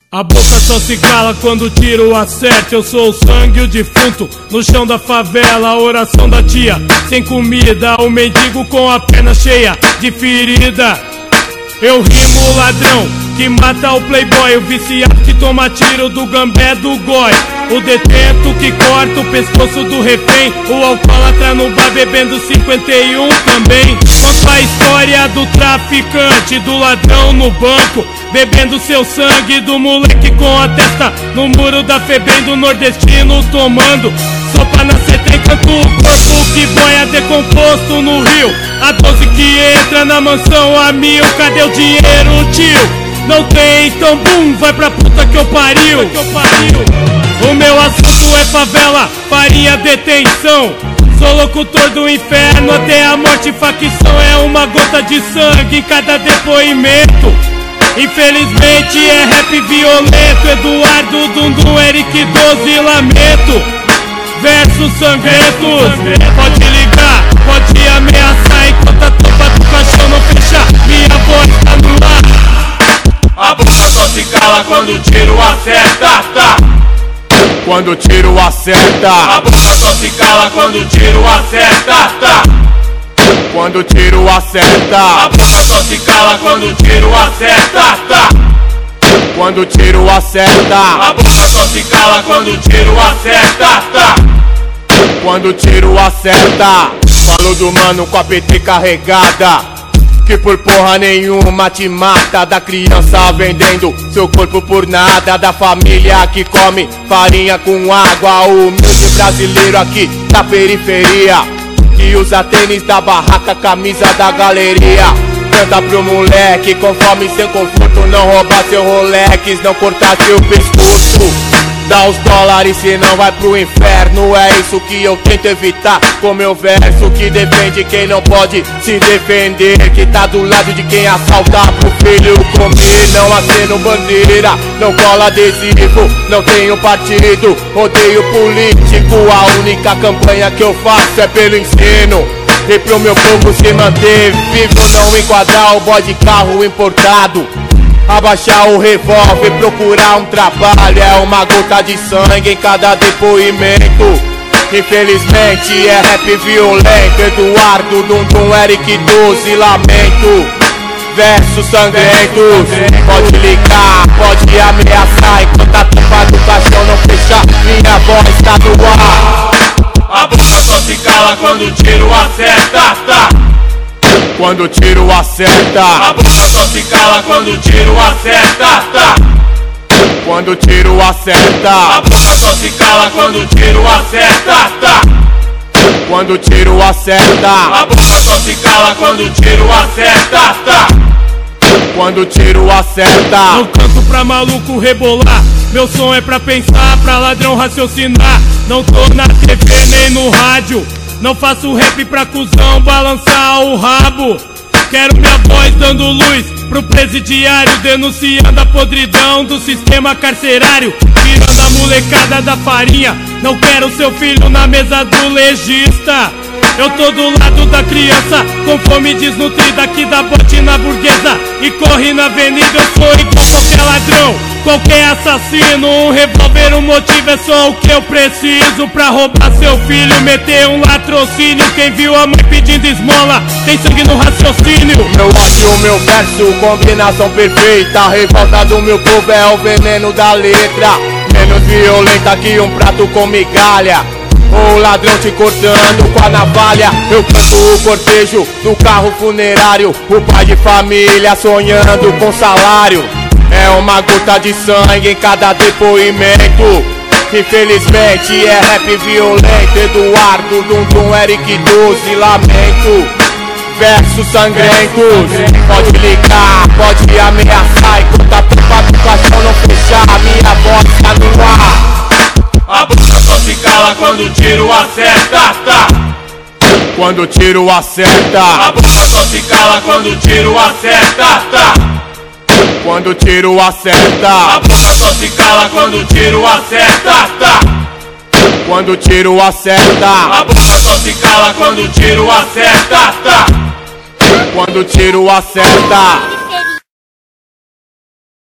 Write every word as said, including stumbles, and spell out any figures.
A boca só se cala quando o tiro acerta. Eu sou o sangue, o defunto, no chão da favela. A oração da tia, sem comida. O mendigo com a perna cheia de ferida. Eu rimo o ladrão que mata o playboy, o viciado que toma tiro do gambé do goi, o detento que corta o pescoço do refém, o alcoólatra no bar bebendo cinquenta e um também. Conta a história do traficante, do ladrão no banco, bebendo seu sangue, do moleque com a testa no muro da Febem, do nordestino tomando sopa na seta enquanto o corpo que boia decomposto no rio, a doze que entra na mansão a mil. Cadê o dinheiro, tio? Não tem, então bum, vai pra puta que eu pariu. O meu assunto é favela, farinha, detenção. Sou locutor do inferno até a morte, facção. É uma gota de sangue em cada depoimento. Infelizmente é rap violento. Eduardo, Dundum, Eric doze, lamento. Versos sangrentos, pode ligar, pode ameaçar. Enquanto a tampa do caixão não fechar, minha voz tá no ar. A boca só se cala quando o tiro acerta, tá? Quando o tiro acerta. A boca só se cala quando o tiro acerta, tá? Quando o tiro acerta. A boca só se cala quando o tiro acerta, tá? Quando o tiro acerta. A boca só se cala quando o tiro acerta, tá? Quando o tiro acerta. Falo do mano com a P T carregada, que por porra nenhuma te mata. Da criança vendendo seu corpo por nada, da família que come farinha com água. O humilde brasileiro aqui da periferia, que usa tênis da barraca, camisa da galeria. Canta pro moleque, conforme seu conforto, não roubar seu Rolex, não cortar seu pescoço. Dá os dólares senão vai pro inferno. É isso que eu tento evitar com meu verso, que defende quem não pode se defender, que tá do lado de quem assalta pro filho comer. Não aceno bandeira, não cola adesivo, não tenho partido, odeio político. A única campanha que eu faço é pelo ensino e pro meu povo se manter vivo, não enquadrar o boy de carro importado. Abaixar o revólver, procurar um trabalho. É uma gota de sangue em cada depoimento. Infelizmente é rap violento. Eduardo, Dundum, Eric doze, lamento. Versos sangrentos, pode ligar, pode ameaçar. Enquanto a tampa do caixão não fechar, minha voz tá no ar. A boca só se cala quando o tiro acerta, tá? Quando o tiro acerta. A boca só se cala quando o tiro acerta, tá? Quando o tiro acerta. A boca só se cala quando o tiro acerta, tá? Quando o tiro acerta. A boca só se cala quando o tiro acerta, tá? Quando o tiro acerta. Não canto pra maluco rebolar, meu som é pra pensar, pra ladrão raciocinar. Não tô na T V nem no rádio, não faço rap pra cuzão balançar o rabo. Quero minha voz dando luz pro presidiário, denunciando a podridão do sistema carcerário, tirando a molecada da farinha. Não quero seu filho na mesa do legista. Eu tô do lado da criança com fome desnutrida, que dá bote na burguesa e corre na avenida. Eu sou igual qualquer ladrão, qualquer assassino. Um revólver, um motivo é só o que eu preciso pra roubar seu filho, meter um latrocínio. Quem viu a mãe pedindo esmola tem sangue no raciocínio. Meu ódio, meu verso, combinação perfeita. A revolta do meu povo é o veneno da letra, menos violenta que um prato com migalha. O ladrão te cortando com a navalha. Eu canto o cortejo do carro funerário, o pai de família sonhando com salário. É uma gota de sangue em cada depoimento. Infelizmente é rap violento. Eduardo, Dundum, Eric doze, lamento. Versos sangrentos, pode ligar, pode ameaçar. Enquanto a tampa do caixão não fechar, minha voz tá no ar. A boca só se cala quando o tiro acerta, tá? Quando o tiro acerta. A boca só se cala quando o tiro acerta, tá? Quando o tiro acerta. A boca só se cala quando o tiro acerta, tá? Quando o tiro acerta. A boca só se cala quando o tiro acerta, tá? Quando o tiro acerta.